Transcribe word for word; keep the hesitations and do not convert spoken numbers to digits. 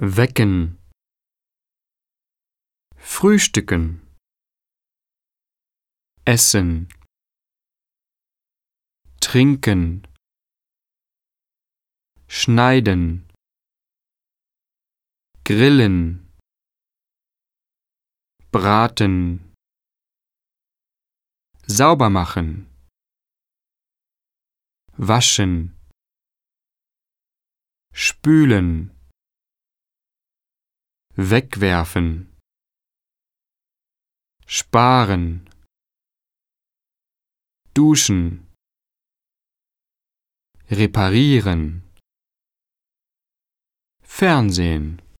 wecken, frühstücken, essen, trinken, schneiden, grillen, braten, sauber machen, waschen, spülen, wegwerfen, sparen, duschen, reparieren, Fernsehen.